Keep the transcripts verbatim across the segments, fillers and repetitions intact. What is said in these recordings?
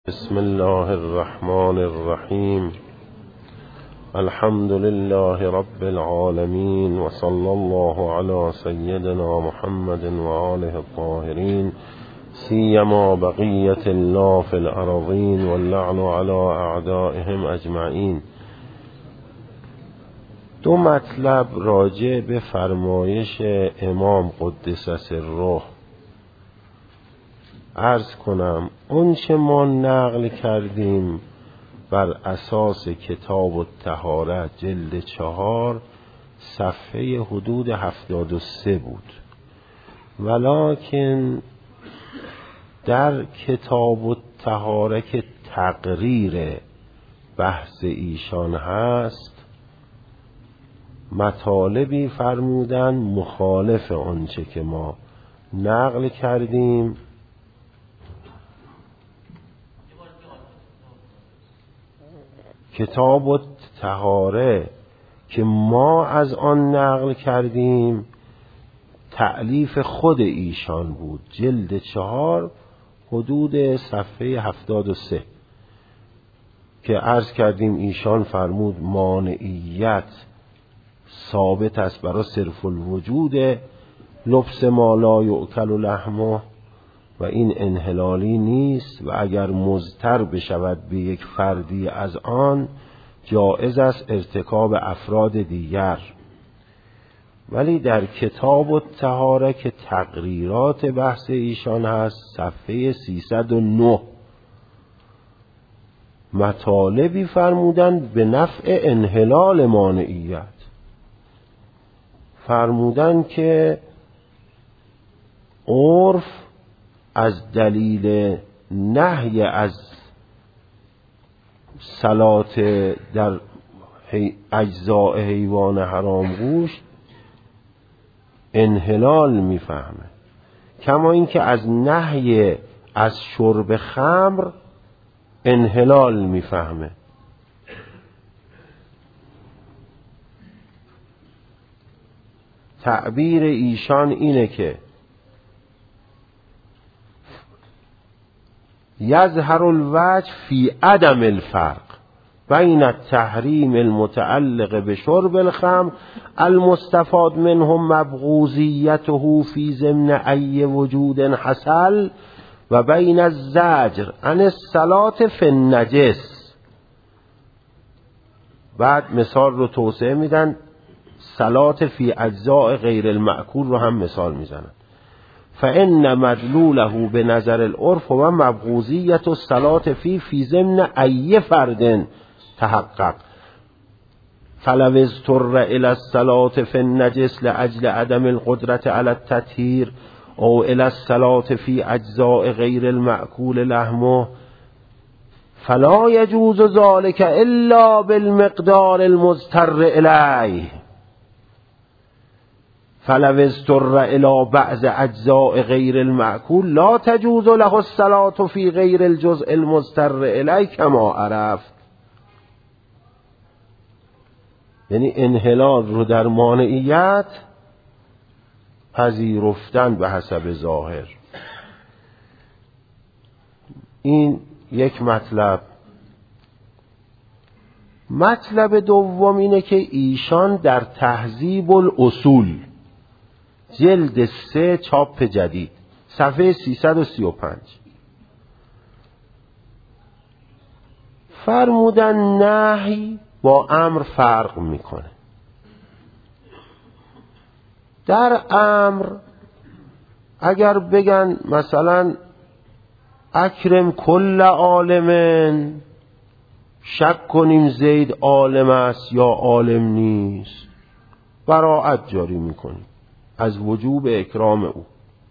بسم الله الرحمن الرحیم. الحمد لله رب العالمین و صلی الله علی سیدنا محمد و آله الطاهرین سیما بقیت الله فی الارضین واللعن علی اعدائهم اجمعین. دو مطلب راجع به فرمایش امام قدس سره عرض کنم. اون چه ما نقل کردیم بر اساس کتاب الطهارة جلد چهار صفحه حدود هفتاد و سه بود، ولکن در کتاب الطهارة که تقریر بحث ایشان هست مطالبی فرمودن مخالف آنچه که ما نقل کردیم. کتاب الطهارة که ما از آن نقل کردیم تألیف خود ایشان بود، جلد چهار حدود صفحه هفتاد و سه، که عرض کردیم ایشان فرمود مانعیت ثابت است برای صرف الوجود لبس ما لا یؤکل لحمه و این انحلالی نیست و اگر مضطر بشود به یک فردی از آن جایز است ارتکاب افراد دیگر. ولی در کتاب الطهارة که تقریرات بحث ایشان هست صفحه سیصد و نه مطالبی فرمودن به نفع انحلال مانعیت. فرمودن که عرف از دلیل نهی از صلات در اجزاء حیوان حرام گوشت انحلال میفهمه، کما اینکه از نهی از شرب خمر انحلال میفهمه. تعبیر ایشان اینه که یظهر الوجه فی عدم الفرق بین التحریم المتعلق بشرب الخمر المستفاد منه مبغوضیته فی ضمن ای وجود حصل و بین الزجر عن الصلاة فی النجس. بعد مثال رو توسعه میدن، صلاة فی اجزاء غیر المأکول رو هم مثال میزنن. فإن مدلوله به نظر العرف و مبغوضیت الصلاة فی فی ضمن ای فرد تحقق فلو اضطر الى الصلاة فی النجس لاجل عدم القدرة على التطهیر او الى الصلاة فی اجزاء غیر المأکول لحمه فلا یجوز ذلك الا بالمقدار المضطر الیه. فلو اضطر الى بعض اجزاء غیر المأکول لا تجوز له الصلاة فی غیر الجزء المضطر الیه کما عرفت. یعنی انحلال رو در مانعیت پذیرفتن به حسب ظاهر. این یک مطلب. مطلب دوم اینه که ایشان در تهذیب الاصول جلد سه چاپ جدید صفحه سیصد و سی و پنج فرمودن نهی با امر فرق میکنه. در امر اگر بگن مثلا اکرم کل عالم، شک کنیم زید عالم است یا عالم نیست، براءت جاری میکنیم از وجوب اکرام او.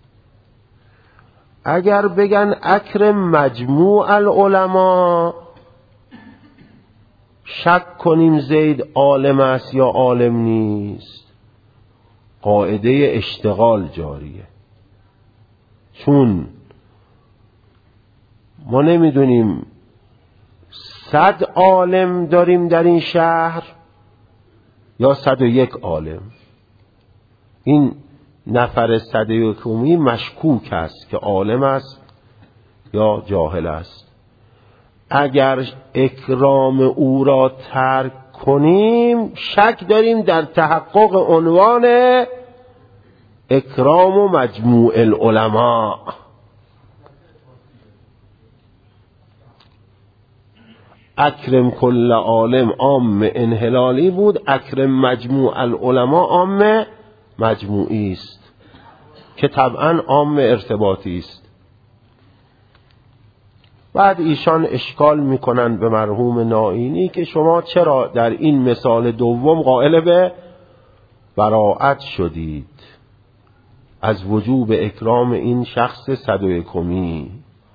اگر بگن اکرم مجموع العلماء، شک کنیم زید عالم است یا عالم نیست، قاعده اشتغال جاریه. چون ما نمیدونیم صد عالم داریم در این شهر یا صد و یک عالم. این نفر صد و یکمی مشکوک است که عالم است یا جاهل است. اگر اکرام او را ترک کنیم شک داریم در تحقق عنوان اکرام و مجموع العلماء. اکرم کل عالم عام انحلالی بود، اکرم مجموع العلماء عام مجموعی است که طبعا عام ارتباطی است. بعد ایشان اشکال میکنن به مرحوم نائینی که شما چرا در این مثال دوم قائل به براءت شدید از وجوب اکرام این شخص صد و یکمی.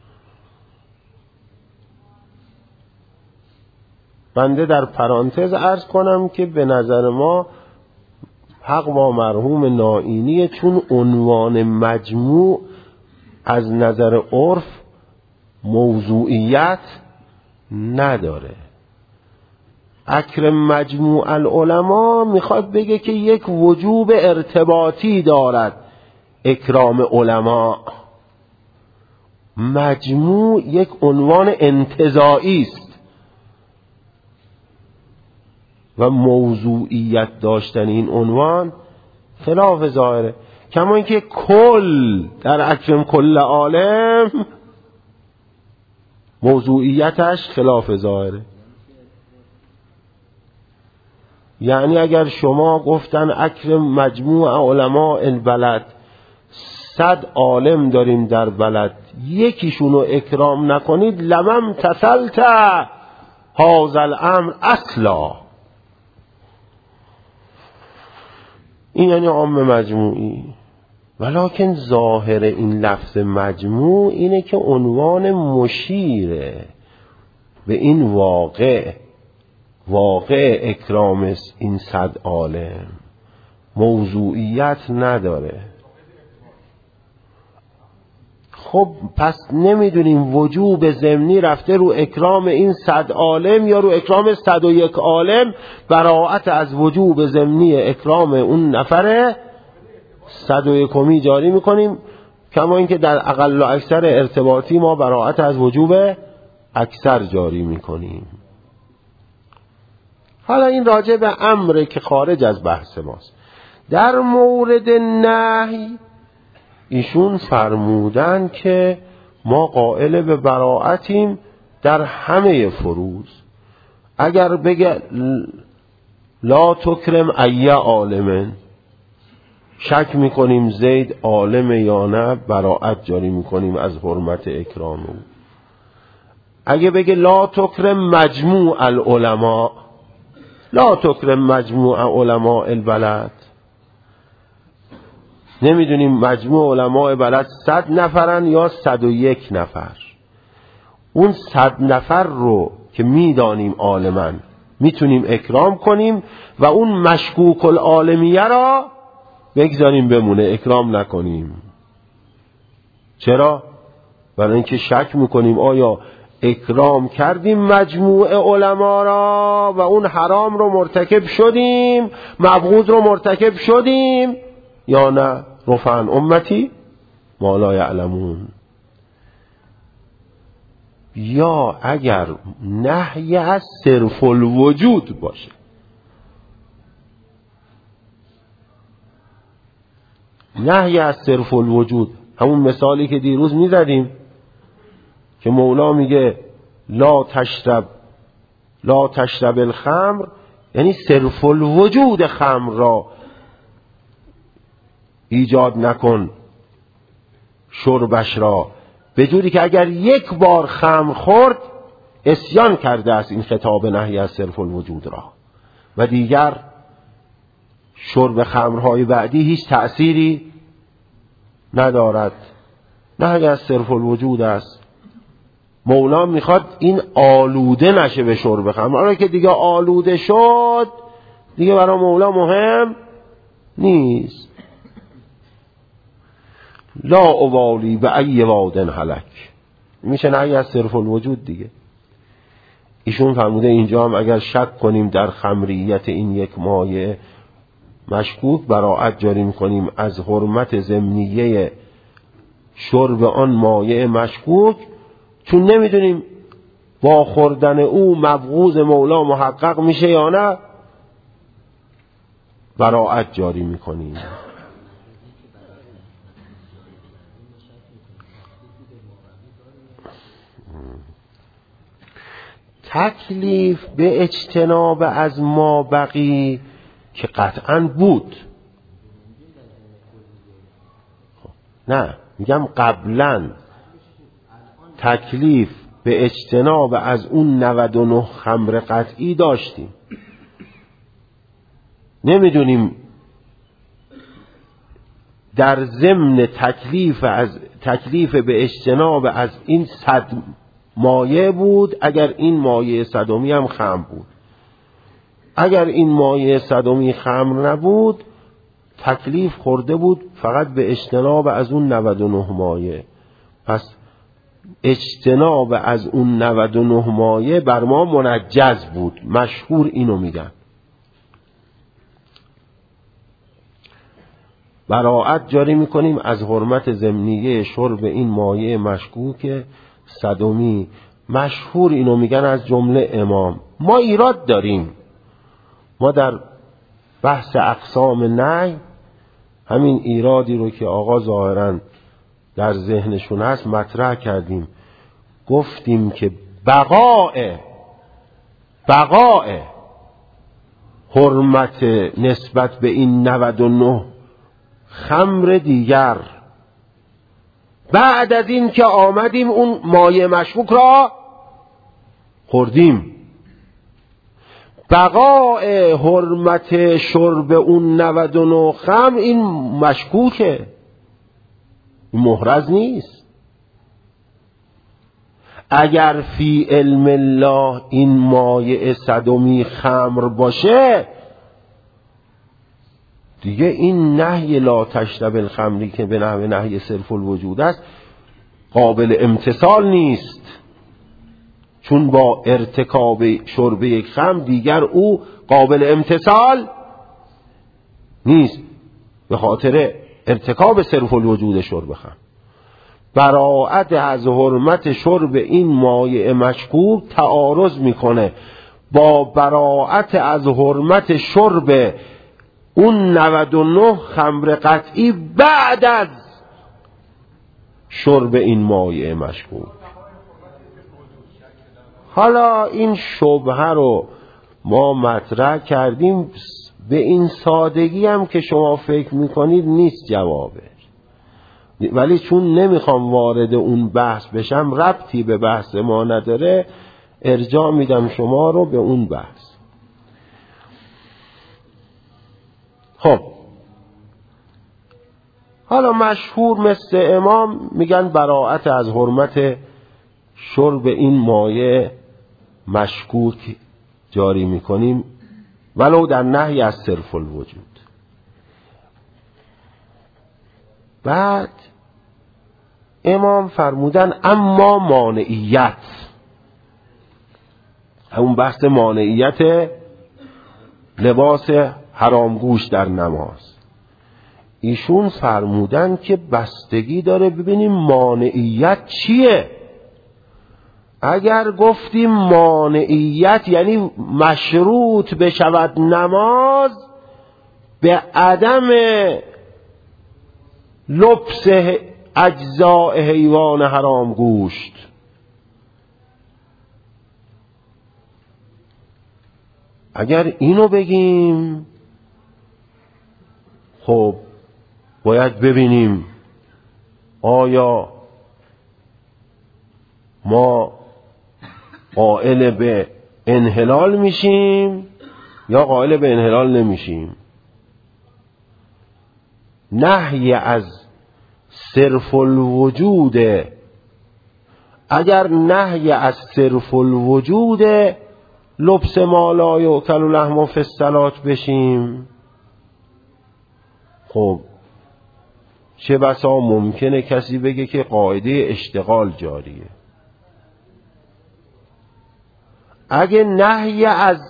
بنده در پرانتز عرض کنم که به نظر ما حق با مرحوم نائینی، چون عنوان مجموع از نظر عرف موضوعیت نداره. اکرم مجموع العلماء میخواد بگه که یک وجوب ارتباطی دارد اکرام علماء. مجموع یک عنوان انتزاعی است و موضوعیت داشتن این عنوان خلاف ظاهره. کما اینکه کل در اکرم کل عالم موضوعیتش خلاف ظاهره. یعنی اگر شما گفتن اکرم مجموع علماء البلد، صد عالم داریم در بلد، یکیشونو اکرام نکنید لمم تسلت هذا الامر اصلا، این یعنی عام مجموعی. ولکن ظاهر این لفظ مجموع اینه که عنوان مشیره به این واقع، واقع اکرام این صد عالم، موضوعیت نداره. خب پس نمیدونیم وجوب ضمنی رفته رو اکرام این صد عالم یا رو اکرام صد و یک عالم. براءت از وجوب ضمنی اکرام اون نفره صد و یکمی جاری میکنیم، کما اینکه در اقل و اکثر ارتباطی ما براءت از وجوب اکثر جاری میکنیم. حالا این راجع به امر که خارج از بحث ماست. در مورد نهی ایشون فرمودن که ما قائل به براءتیم در همه فروض. اگر بگه لا تکرم ای عالمن، شک میکنیم زید عالم یا نه، براءت جاری میکنیم از حرمت اکرام او. اگه بگه لا تکرم مجموع العلماء، لا تکرم مجموع علماء البلد، نمیدونیم مجموع علماء بلد صد نفرن یا صد و یک نفر. اون صد نفر رو که میدانیم عالمن میتونیم اکرام کنیم و اون مشکوک العالمیه را بگذاریم بمونه، اکرام نکنیم. چرا؟ برای اینکه شک میکنیم آیا اکرام کردیم مجموع علما را و اون حرام رو مرتکب شدیم، مبغوض رو مرتکب شدیم یا نه. رفعن امتی ما لا یعلمون. یا اگر نهی از صرف الوجود باشه، نهی از صرف الوجود، همون مثالی که دیروز میزدیم که مولا میگه لا تشرب لا تشرب الخمر، یعنی صرف الوجود خمر را ایجاد نکن شربش را، به جوری که اگر یک بار خمر خورد عصیان کرده است این خطاب نهی از صرف الوجود را و دیگر شرب خمرهای بعدی هیچ تأثیری ندارد. نهی از صرف الوجود است. مولا میخواد این آلوده نشه به شرب خمر، آره که دیگه آلوده شد دیگه برای مولا مهم نیست. لا اوالی به ای وادن هلک، میشه نهی از صرف الوجود دیگه. ایشون فرموده اینجا هم اگر شک کنیم در خمریت این یک مایه مشکوک، براءت جاری میکنیم از حرمت ضمنیه شرب آن مایه مشکوک، چون نمیدونیم با خوردن او مبغوض مولا محقق میشه یا نه؟ براءت جاری میکنیم. تکلیف به اجتناب از ما بقی که قطعاً بود. نه میگم قبلاً تکلیف به اجتناب از اون نود و نه خمر قطعی داشتیم. نمیدونیم در ضمن تکلیف از تکلیف به اجتناب از این صد مایه بود، اگر این مایه صدمی هم خمر بود. اگر این مایه صدمی خمر نبود تکلیف خورده بود فقط به اجتناب از اون نود و نه مایه. پس اجتناب از اون نود و نه مایه بر ما منجز بود. مشهور اینو میگن. براءت جاری میکنیم از حرمت ضمنیه شرب این مایه مشکوک صدمی. مشهور اینو میگن از جمله امام. ما ایراد داریم. ما در بحث اقسام نهی همین ایرادی رو که آقا ظاهراً در ذهنشون هست مطرح کردیم. گفتیم که بقاء بقاء حرمت نسبت به این نود و نه خمر دیگر بعد از این که آمدیم اون مایه مشکوک را خوردیم، بقاء حرمت شرب اون نود و نه خمر این مشکوکه، این محرز نیست. اگر فی علم الله این مایه صدمی خمر باشه دیگه این نهی لا تشرب الخمری که به نحو نهی صرف الوجود است قابل امتثال نیست، چون با ارتکاب شرب یک خمر دیگر او قابل امتثال نیست به خاطر ارتکاب صرف الوجود شرب خمر. براءت از حرمت شرب این مایع مشکوک تعارض میکنه با براءت از حرمت شرب اون نود و نه خمر قطعی بعد از شرب این مایع مشکوک. حالا این شبهه رو ما مطرح کردیم، به این سادگی هم که شما فکر میکنید نیست جوابه، ولی چون نمیخوام وارد اون بحث بشم ربطی به بحث ما نداره ارجاع میدم شما رو به اون بحث. خب حالا مشهور مثل امام میگن براءت از حرمت شرب این مایع مشکوک جاری میکنیم ولو در نهی از صرف الوجود. بعد امام فرمودن اما مانعیت، همون بحث مانعیت لباس حرامگوش در نماز، ایشون فرمودن که بستگی داره ببینیم مانعیت چیه. اگر گفتیم مانعیت یعنی مشروط بشود نماز به عدم لبس اجزاء حیوان حرام گوشت، اگر اینو بگیم خب باید ببینیم آیا ما قائل به انحلال میشیم یا قائل به انحلال نمیشیم. نهی از صرف الوجود، اگر نهی از صرف الوجود لبس ما لا یؤکل لحمه فی الصلاة بشیم، خب چه بسا ممکنه کسی بگه که قاعده اشتغال جاریه. اگه نهی از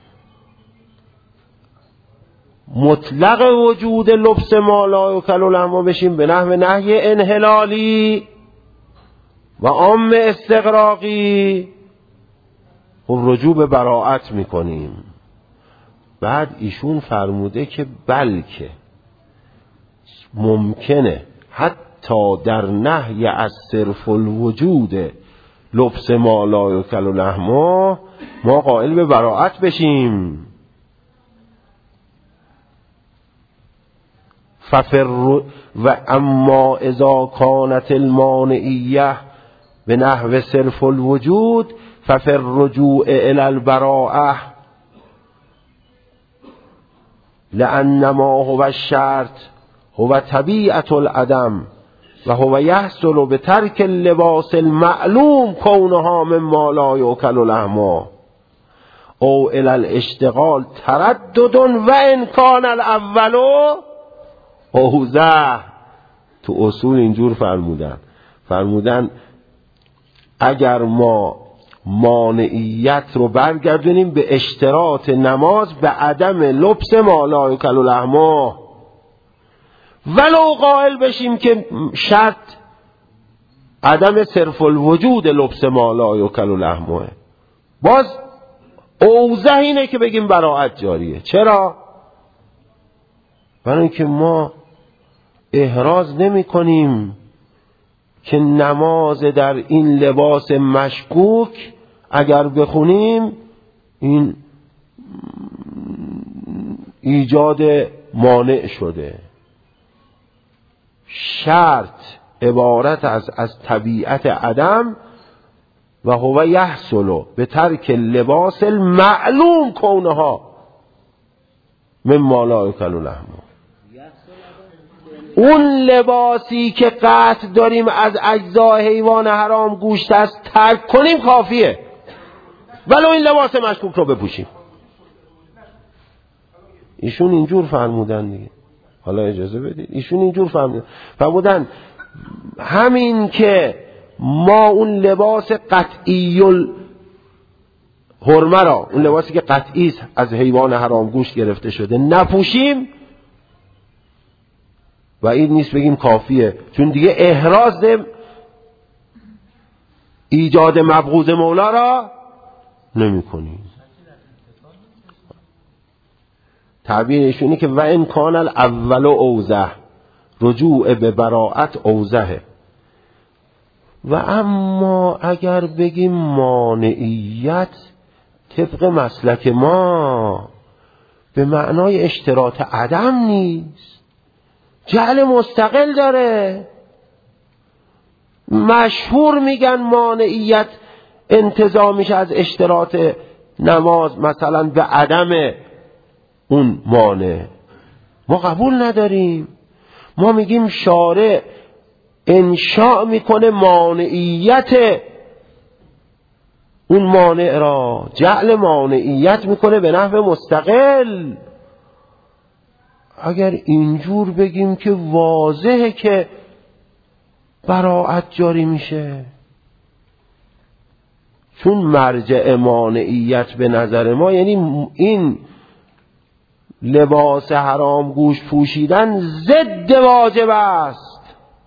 مطلق وجود لبس ما لا یؤکل لحمه بشیم به نحو نهی انحلالی و عام استغراقی، خب رجوع به براءت میکنیم. بعد ایشون فرموده که بلکه ممکنه حتی در نهی از صرف الوجود لبس ما لا یؤکل لحمه ما قائل به براءت بشیم. ففر و اما اذا کانت المانعیه به نحو صرف الوجود ففر رجوع الی البراءه لأن ما هو الشرط هو طبیعت العدم و هو یحصل به ترک اللباس المعلوم کونها مما لا یؤکل لحمه او الی الاشتغال تردد و ان کان الاول اوضح. تو اصول اینجور فرمودن فرمودن اگر ما مانعیت رو برگردونیم به اشتراط نماز به عدم لبس ما لا یؤکل لحمه ولو قائل بشیم که شرط عدم صرف الوجود لبس ما لا یؤکل لحمه، باز اوضح اینه که بگیم براءت جاریه. چرا؟ برای اینکه ما احراز نمی کنیم که نماز در این لباس مشکوک اگر بخونیم این ایجاد مانع شده. شرط عبارت از از طبیعت عدم و هو یحصل به ترک لباس المعلوم کونها مما لا یؤکل لحمه. اون لباسی که قطع داریم از اجزای حیوان حرام گوشت است ترک کنیم کافیه، ولو این لباس مشکوک رو بپوشیم. ایشون اینجور فرمودن دیگه. حالا اجازه بدید ایشون اینجور فرمودن فرمودن همین که ما اون لباس قطعی الحرمه را، اون لباسی که قطعی از حیوان حرام گوشت گرفته شده نپوشیم و این نیست بگیم کافیه، چون دیگه احراز ایجاد مبغوض مولا را نمی کنیم. تعبیر ایشونی که و ان کان الاول اوضح، رجوع به براءت اوضحه. و اما اگر بگیم مانعیت طبق مسلک ما به معنای اشتراط عدم نیست، جعل مستقل داره. مشهور میگن مانعیت انتزاع میشه از اشتراط نماز مثلا به عدم اون مانع. ما قبول نداریم. ما میگیم شارع انشاء میکنه مانعیت اون مانع را، جعل مانعیت میکنه به نحو مستقل. اگر اینجور بگیم که واضحه که براءت جاری میشه، چون مرجع مانعیت به نظر ما یعنی این لباس حرام گوشت پوشیدن ضد واجب است.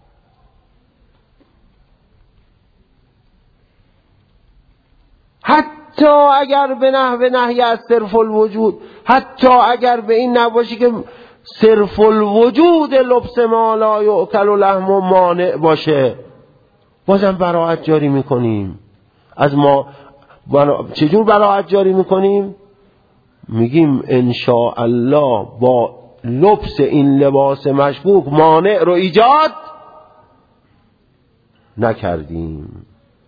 حتی اگر به نحو نهی از صرف الوجود، حتی اگر به این نباشی که صرف الوجود لبس ما لا یؤکل لحمه مانع باشه، بازم براءت جاری میکنیم. از ما چجور براءت جاری میکنیم؟ میگیم انشاء الله با لبس این لباس مشکوک مانع رو ایجاد نکردیم.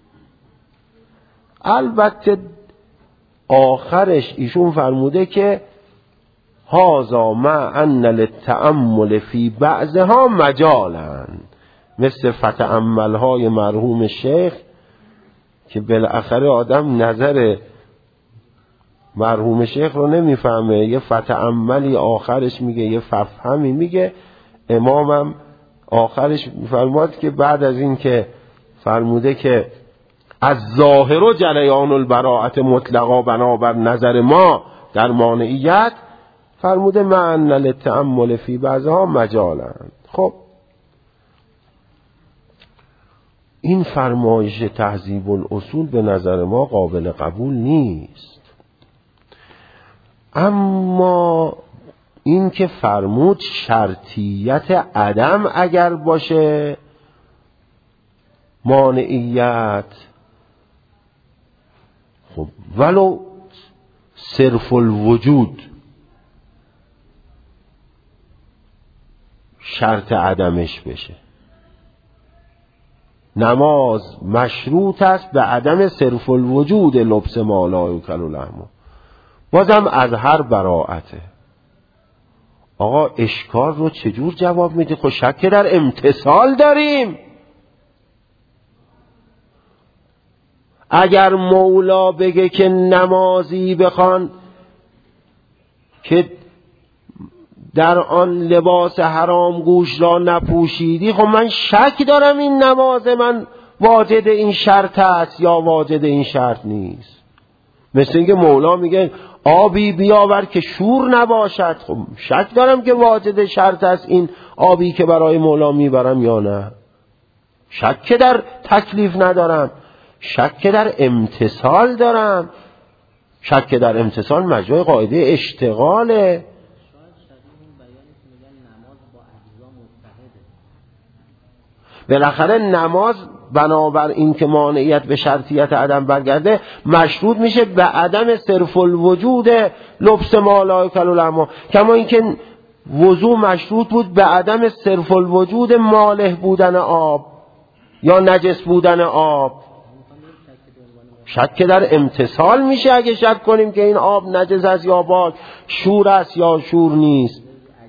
البته آخرش ایشون فرموده که هذا مع ان للتأمل فی بعضها مجالن، مثل فتأمل های مرحوم شیخ که بالاخره آدم نظر مرحوم شیخ رو نمیفهمه، یه فتأملی آخرش میگه، یه ففهمی میگه. امامم آخرش فرمود که بعد از این که فرموده که از ظاهر و جریان البراءت مطلقا بنابر نظر ما در مانعیت، فرموده معنی للتأمل فی بعضها مجالن. خب این فرمایش تهذیب الاصول به نظر ما قابل قبول نیست. اما این که فرمود شرطیت عدم اگر باشه مانعیت، خب ولو صرف الوجود شرط عدمش بشه، نماز مشروط است به عدم صرف الوجود لبس ما لا یؤکل لحمه، بازم از هر براعته. آقا اشکال رو چجور جواب میده؟ خب شک در امتثال داریم. اگر مولا بگه که نمازی بخوان که در آن لباس حرام گوش را نپوشیدی، خب من شک دارم این نماز من واجد این شرط است یا واجد این شرط نیست. مثل اینکه مولا میگه آبی بیاور که شور نباشد، خب شک دارم که واجد شرط است این آبی که برای مولا میبرم یا نه. شک در تکلیف ندارم، شک در امتثال دارم. شک در امتثال مجرای قاعده اشتغاله. بالاخره نماز بنابر این که مانعیت به شرطیت عدم برگرده مشروط میشه به عدم صرف الوجود لبس ما لا یؤکل لحمه، کما اینکه وضو مشروط بود به عدم صرف الوجود مالح بودن آب یا نجس بودن آب. شک در امتثال میشه اگه شک کنیم که این آب نجس است یا پاک، شور است یا شور نیست.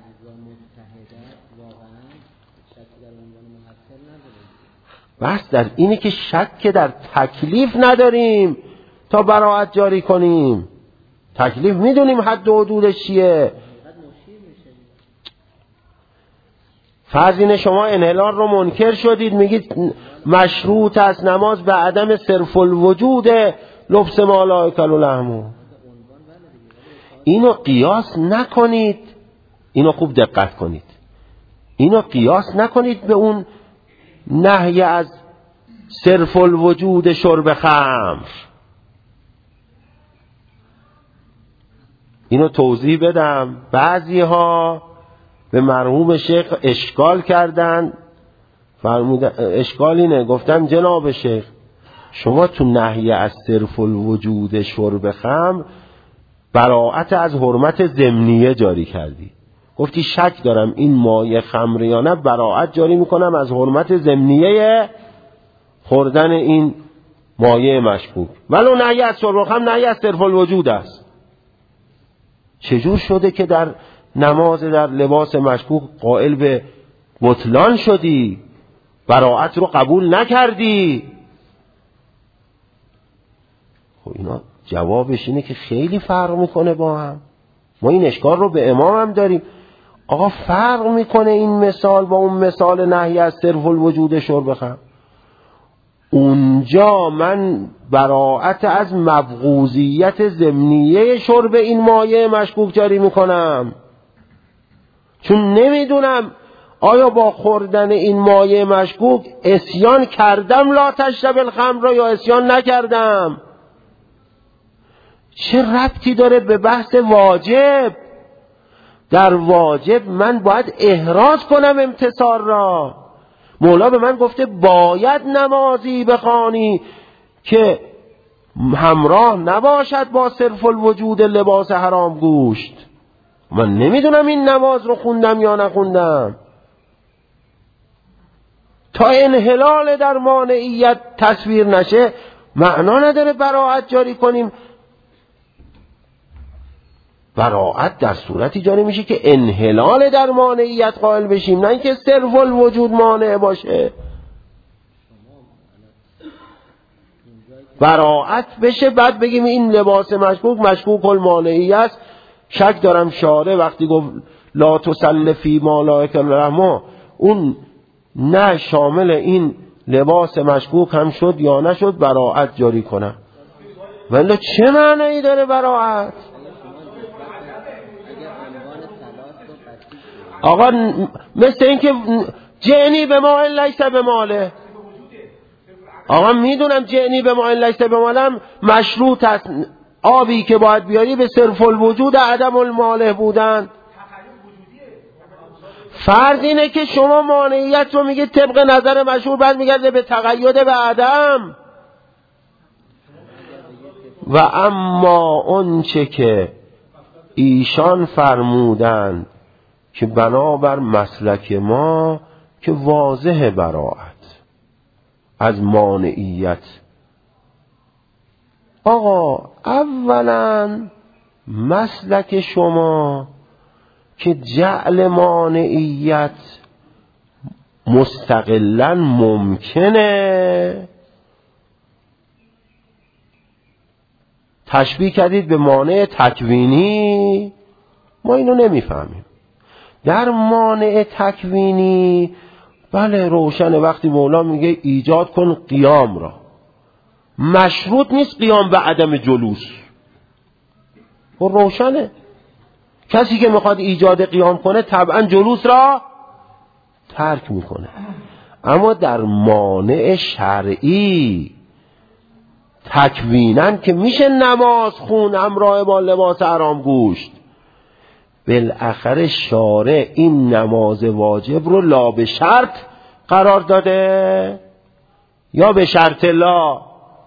بس در اینه که شک در تکلیف نداریم تا براعت جاری کنیم. تکلیف میدونیم حد و حدودش چیه. فرض اینه شما انحلال رو منکر شدید، میگید مشروط است نماز به عدم صرف الوجود لبس ما لا یؤکل لحمه. اینو قیاس نکنید، اینو خوب دقت کنید، اینو قیاس نکنید به اون نهی از صرف الوجود شرب خمر. اینو توضیح بدم. بعضی ها به مرحوم شیخ اشکال کردن، فرمودن اشکال اینه، گفتم جناب شیخ شما تو نهی از صرف الوجود شرب خمر براعت از حرمت ضمنیه جاری کردی. گفتی شک دارم این مایه خمر یا نه، براعت جاری میکنم از حرمت ضمنیه خوردن این مایه مشکوک، ولو نهی از شرب خمر نهی از صرف الوجود است. چجور شده که در نماز در لباس مشکوک قائل به بطلان شدی، براعت رو قبول نکردی؟ خب اینا جوابش اینه که خیلی فرق میکنه با هم. ما این اشکال رو به امام هم داریم. آقا فرق میکنه این مثال با اون مثال نهی از صرف الوجود شرب خمر. اونجا من براعت از مبغوضیت ضمنیه شرب این مایه مشکوک جاری میکنم، چون نمیدونم آیا با خوردن این مایه مشکوک عصیان کردم لا تشرب الخمر یا عصیان نکردم. چه ربطی داره به بحث واجب؟ در واجب من باید احراز کنم امتثال را. مولا به من گفته باید نمازی بخوانی که همراه نباشد با صرف الوجود لباس حرام گوشت. من نمیدونم این نماز رو خوندم یا نخوندم. تا انحلال در مانعیت تصویر نشه معنا نداره براعت جاری کنیم. براعت در صورتی جاری میشه که انحلال در مانعیت قائل بشیم، نه اینکه صرف الوجود مانع باشه. براعت بشه بعد بگیم این لباس مشکوک مشکوک المانعی است. شک دارم شارع وقتی گفت لا تصل فی ما لا یؤکل لحمه اون نه شامل این لباس مشکوک هم شد یا نشد براعت جاری کنم. ولی چه معنی داره براعت؟ آقا مثل این که جنی به ما لیس به ماله، آقا میدونم جعنی به ما لیس به مالم مشروط است، آبی که باید بیاری به صرف الوجود عدم الماله بودن. فرض اینه که شما مانعیت رو میگه طبق نظر مشهور، بعد میگرده به تقید به عدم. و اما اون چه که ایشان فرمودند که بنابر مسلک ما که واضح براعت از مانعیت. آقا اولا مسلک شما که جعل مانعیت مستقلا ممکنه، تشبیه کردید به مانع تکوینی. ما اینو نمیفهمیم. در مانع تکوینی بله روشنه، وقتی مولا میگه ایجاد کن قیام را، مشروط نیست قیام به عدم جلوس. و روشنه کسی که میخواد ایجاد قیام کنه طبعا جلوس را ترک میکنه. اما در مانع شرعی تکوینن که میشه نماز خون همراه با لباس حرام گوشت، بالاخره شارع این نماز واجب رو لا به شرط قرار داده یا به شرط لا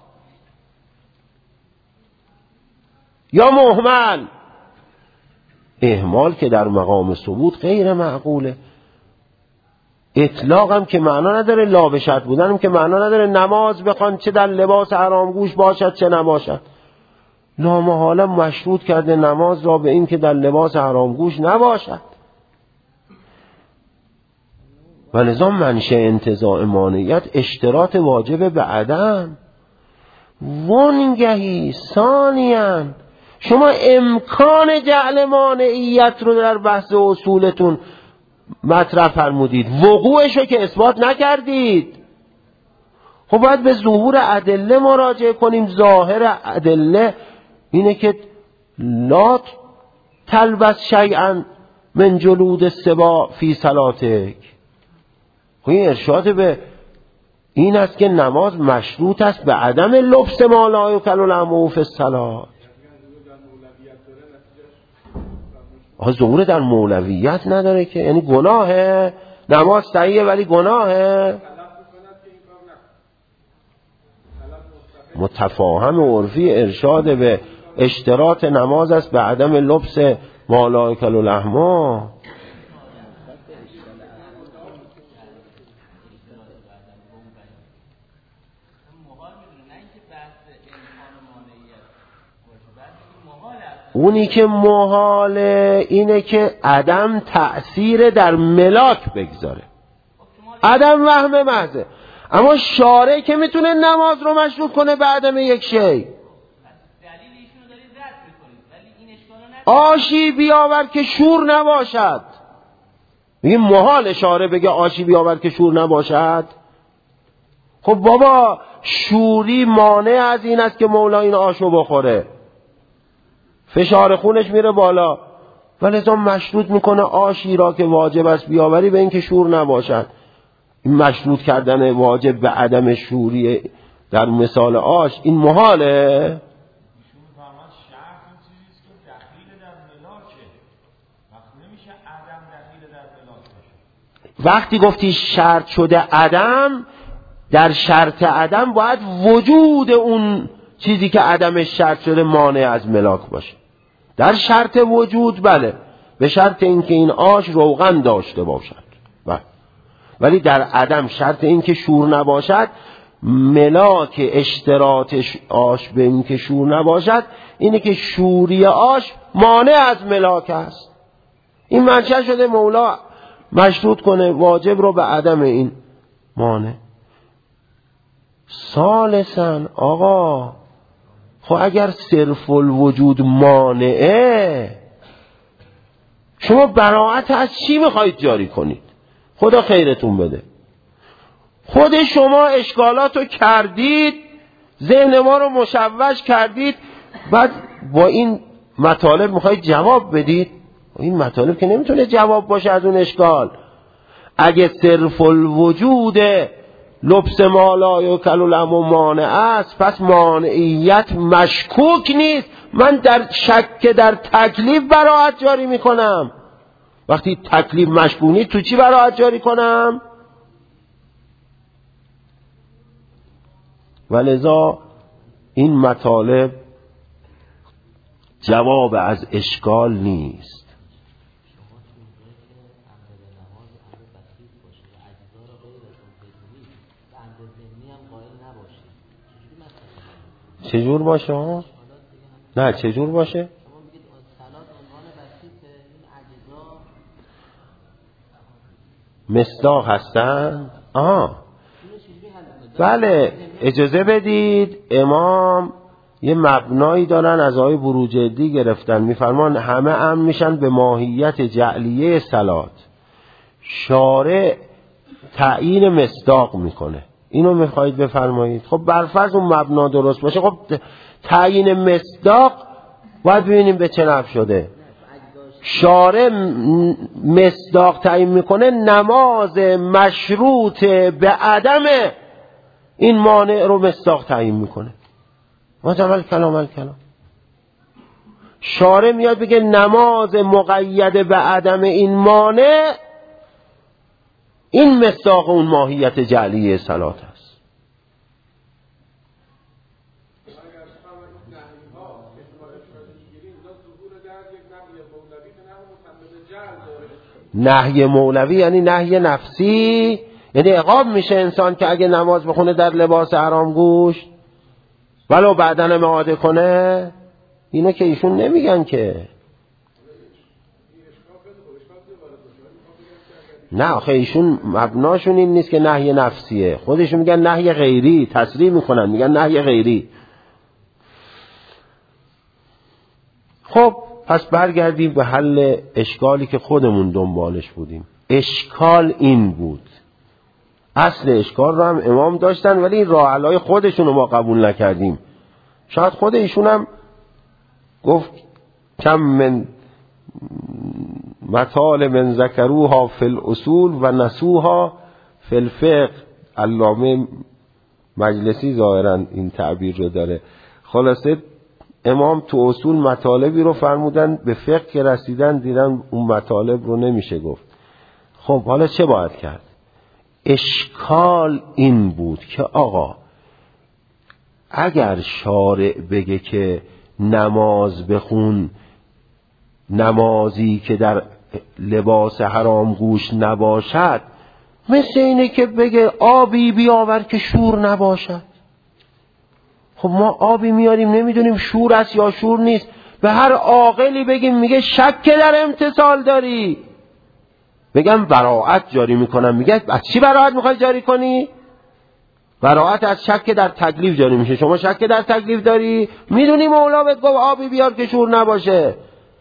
یا مهمل. اهمال که در مقام ثبوت غیر معقوله. اطلاق هم که معنا نداره، لا به شرط بودن هم که معنا نداره. نماز بخوان چه در لباس حرام گوش باشد چه نباشد، لامحاله مشروط کرده نماز را به این که در لباس حرام گوش نباشد. و لذا منشأ انتزاع مانعیت اشتراط واجب به عدم. وانگهی ثانیاً شما امکان جعل مانعیت رو در بحث اصولتون مطرح فرمودید، وقوعش رو که اثبات نکردید. خب باید به ظهور ادله مراجعه کنیم. ظاهر ادله اینه که لا تلبس شیئا من جلود السباع فی صلاتک. خب این ارشاد به این است که نماز مشروط است به عدم لبس ما لا یکل الامر فی الصلاة. آخه ظهور در مولویت نداره که، یعنی گناهه، نماز صحیحه ولی گناهه. متفاهم عرفی ارشاد به اشتراط نماز است به عدم لبس ما لا یکل الامر. اونی که محاله اینه که عدم تأثیر در ملاک بگذاره، عدم وهم محضه. اما شارع که میتونه نماز رو مشروط کنه به عدم یک شی. آشی بیاور که شور نباشد. میگه محال شارع بگه آشی بیاور که شور نباشد. خب بابا شوری مانع از این است که مولا این آشو بخوره، فشار خونش میره بالا، ولذا مشروط میکنه آشی را که واجب است بیاوری به این که شور نباشد. این مشروط کردن واجب به عدم شوری در مثال آش این محاله. وقتی گفتی شرط شده عدم، در شرط عدم باید وجود اون چیزی که عدمش شرط شده مانع از ملاک باشه. در شرط وجود بله، به شرط اینکه این آش روغن داشته باشد بله. ولی در عدم شرط اینکه شور نباشد، ملاک اشتراطش آش به اینکه شور نباشد اینه که شوری آش مانع از ملاک است. این منشأ شده مولا مشروط کنه واجب رو به عدم این مانع. ثالثاً آقا خب اگر صرف الوجود مانعه، شما براعت از چی میخواید جاری کنید؟ خدا خیرتون بده. خود شما اشکالاتو کردید، ذهن ما رو مشوش کردید، بعد با این مطالب میخواید جواب بدید. این مطالب که نمیتونه جواب باشه از اون اشکال. اگه صرف الوجود لبس ما لا یؤکل لحمه مانع است، پس مانعیت مشکوک نیست. من در شک در تکلیف براءت جاری میکنم. وقتی تکلیف مشکوک نیست تو چی براءت جاری کنم؟ ولذا این مطالب جواب از اشکال نیست. چجور باشه؟ نه چجور باشه؟ مصداق هستن؟ آه بله، اجازه بدید. امام یه مبنایی دارن از آیه بروجردی گرفتن، میفرمان همه هم میشن به ماهیت جعلیه صلات. شارع تعیین مصداق میکنه، اینو میخواید بفرمایید؟ خب برفرض اون مبنا درست باشه، خب تعیین مصداق باید ببینیم به چه نحو شده. شارع مصداق تعیین میکنه نماز مشروط به عدم این مانع رو مصداق تعیین میکنه. ما جمال کلام الکلام. شارع میاد بگه نماز مقید به عدم این مانع، این مصداق اون ماهیت جعلیه صلات است. نهی مولوی یعنی نهی نفسی، یعنی عقاب میشه انسان که اگه نماز بخونه در لباس حرام گوشت ولو بعدن معاده کنه. اینو که ایشون نمیگن که. نه آخه ایشون مبناشون این نیست که نهی نفسیه، خودشون میگن نهی غیری، تصریح میکنن میگن نهی غیری. خب پس برگردیم به حل اشکالی که خودمون دنبالش بودیم. اشکال این بود، اصل اشکال رو هم امام داشتن ولی این راه حل‌های خودشون رو ما قبول نکردیم. شاید خود ایشون هم گفت کم من مطال من ذکروها فی الاصول و نسوها فی الفقه. علامه مجلسی ظاهرا این تعبیر رو داره. خلاصه امام تو اصول مطالبی رو فرمودن، به فقه که رسیدن دیدن اون مطالب رو نمیشه گفت. خب حالا چه باید کرد؟ اشکال این بود که آقا اگر شارع بگه که نماز بخون، نمازی که در لباس حرام گوش نباشد، مثل اینه که بگه آبی بیاور که شور نباشد. خب ما آبی میاریم نمیدونیم شور است یا شور نیست، به هر عاقلی بگیم میگه شک در امتصال داری، بگم براءت جاری میکنم، میگه از چی براءت میخوای جاری کنی؟ براءت از شک در تکلیف جاری میشه. شما شک در تکلیف داری؟ میدونی مولا بهت گفت آبی بیار که شور نباشه،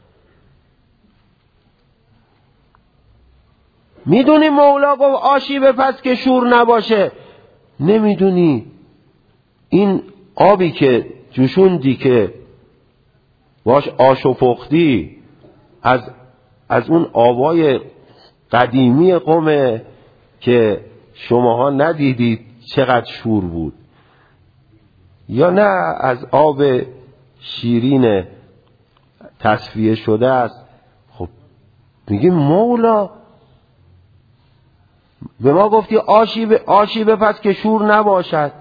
میدونی مولا گفت آشی بپز که شور نباشه، نمیدونی این آبی که جوشوندی که باش آشو پختی از از اون آبای قدیمی قومه که شماها ندیدید چقدر شور بود، یا نه از آب شیرین تصفیه شده است. خب میگیم مولا به ما گفتی آشی ب... آشی بپز که شور نباشد.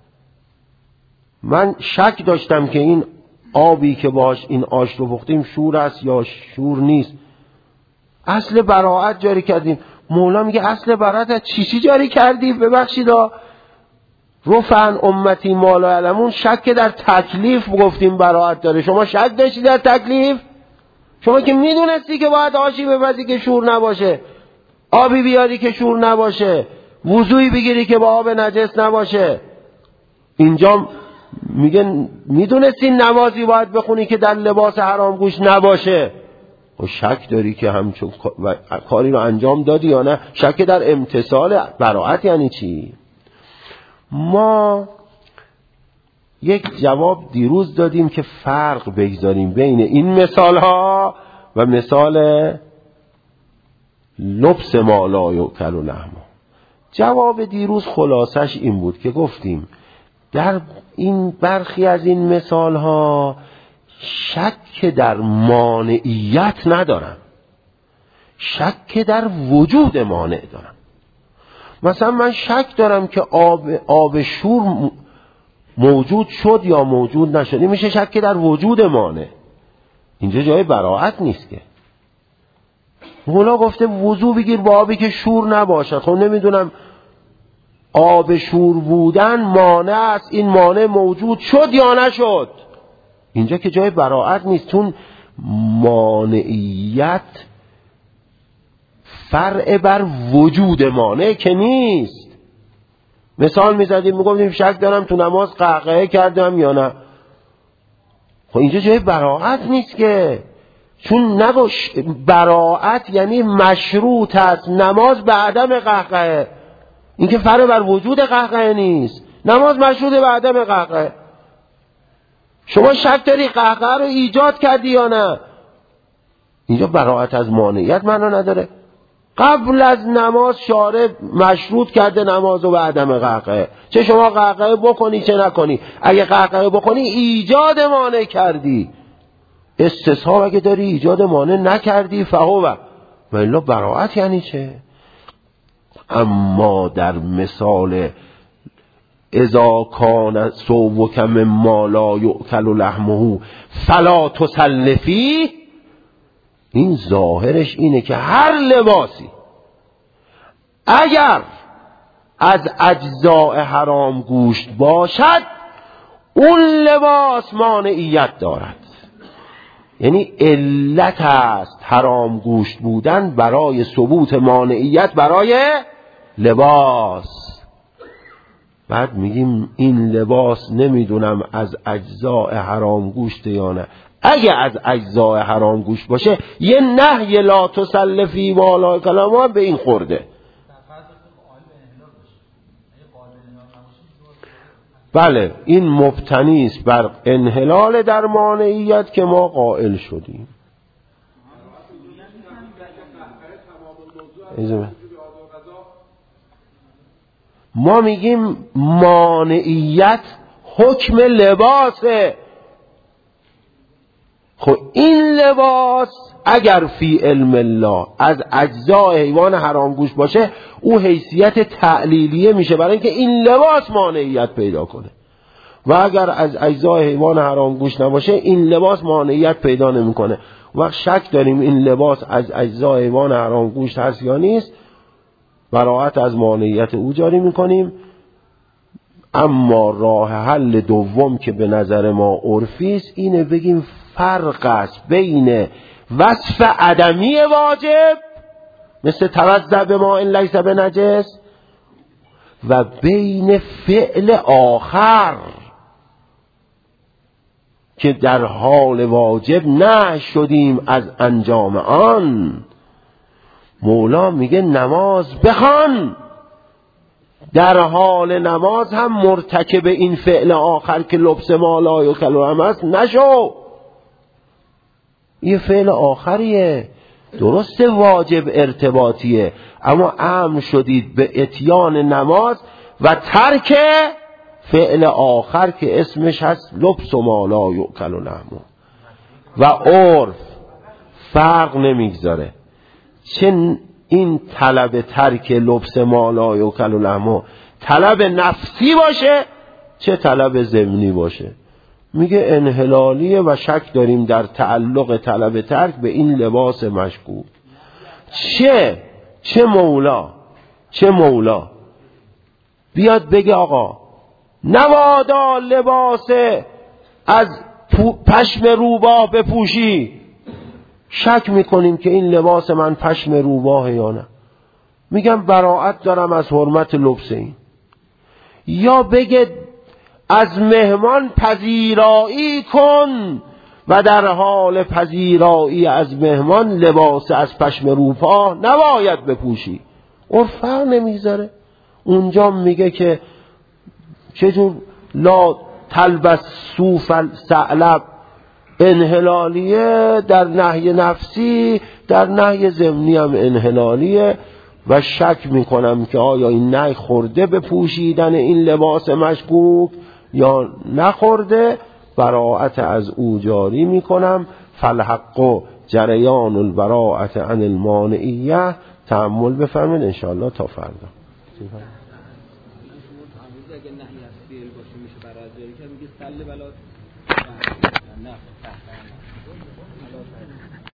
من شک داشتم که این آبی که باش این آش رو پختیم شور است یا شور نیست. اصل براءت جاری کردیم. مولا میگه اصل براءت چی چی جاری کردی؟ ببخشید رفعن امتی ما لا یعلمون، شک در تکلیف گفتیم براءت داره. شما شک داشتی در تکلیف؟ شما که میدونستی که باید آشی بپزی که شور نباشه، آبی بیاری که شور نباشه، وضوعی بگیری که با آب نجس نباشه. اینجا میگه میدونستی نمازی باید بخونی که در لباس حرام گوش نباشه. و شک داری که همچون کاری رو انجام دادی یا نه؟ شک در امتصال براءت یعنی چی؟ ما یک جواب دیروز دادیم که فرق بگذاریم بین این مثال ها و مثال لبس ما لا یؤکل لحمه. جواب دیروز خلاصش این بود که گفتیم در این برخی از این مثال ها شک در مانعیت ندارم، شک در وجود مانع دارم. مثلا من شک دارم که آب, آب شور موجود شد یا موجود نشد، این میشه شک در وجود مانع. اینجا جای براءت نیست که. مولا گفته وضو بگیر با آبی که شور نباشد. خب نمیدونم آب شور بودن مانع است، این مانع موجود شد یا نشد. اینجا که جای براءت نیست، چون مانعیت فرع بر وجود مانع که نیست. مثال میزدیم میگفتیم شک دارم تو نماز قهقهه کردم یا نه. خب اینجا جای براءت نیست که، چون نباش براءت یعنی مشروط است نماز به عدم قهقهه. این که فرع بر وجود قهقهه نیست، نماز مشروط به عدم قهقهه. شما شک داری قهقهه رو ایجاد کردی یا نه، اینجا براءت از مانعیت معنا نداره. قبل از نماز شارع مشروط کرده نمازو به عدم قهقهه، چه شما قهقهه بکنی چه نکنی. اگه قهقهه بکنی ایجاد مانع کردی. استصحاب اگه داری ایجاد مانع نکردی فهو و الا براءت یعنی چه؟ اما در مثال اذا کان ثوبک مما لا یؤکل لحمه فلا تسلفی، این ظاهرش اینه که هر لباسی اگر از اجزاء حرام گوشت باشد اون لباس مانعیت دارد. یعنی علت است حرام گوشت بودن برای ثبوت مانعیت برای لباس. بعد میگیم این لباس نمیدونم از اجزاء حرام گوشت یا نه. اگه از اجزاء حرام گوشت باشه یه نهی لا تسلفی ما لا کلام به این خورده. بله این مبتنی است بر انحلال در مانعیت که ما قائل شدیم. ما میگیم مانعیت حکم لباسه. خب این لباس اگر فی علم الله از اجزای حیوان حرام گوشت باشه او حیثیت تعلیلیه میشه برای اینکه این لباس مانعیت پیدا کنه، و اگر از اجزای حیوان حرام گوشت نباشه این لباس مانعیت پیدا نمیکنه. وقت شک داریم این لباس از اجزای حیوان حرام گوشت هست یا نیست، براءت از مانعیت او جاری میکنیم. اما راه حل دوم که به نظر ما عرفی است اینه بگیم فرق است بین وصف عدمی واجب مثل توضع به ما این لیس به نجس و بین فعل آخر که در حال واجب نه شدیم از انجام آن. مولا میگه نماز بخوان، در حال نماز هم مرتکب این فعل آخر که لبس ما لا یؤکل هم است نشو. یه فعل آخریه، درست واجب ارتباطیه، اما امر شدید به اتیان نماز و ترک فعل آخر که اسمش هست لبس ما لا یؤکل لحمه. و عرف فرق نمیگذاره چه این طلب ترک لبس ما لا یؤکل لحمه طلب نفسی باشه چه طلب ضمنی باشه. میگه انحلالیه و شک داریم در تعلق طلب ترک به این لباس مشکوک. چه چه مولا چه مولا بیاد بگه آقا نوادا لباس از پشم روباه بپوشی، شک میکنیم که این لباس من پشم روباه یا نه، میگم براءت دارم از حرمت لبس این. یا بگه از مهمان پذیرایی کن و در حال پذیرایی از مهمان لباس از پشم روباه نباید بپوشی، عرف فرق نمیذاره. اونجا میگه که چجور لا تلبس صوف ثعلب، انحلالیه در نهی نفسی، در نهی ضمنی هم انحلالیه. و شک میکنم که آیا این نی خورده به پوشیدن این لباس مشکوک یا نخورده، براءت از او جاری میکنم. فالحق جریان البراءت عن المانعیه. تأمل بفرمایید انشاءالله تا فردا. اگه نهی از فعل باشه میشه برای جاری که میگه سل بلا نه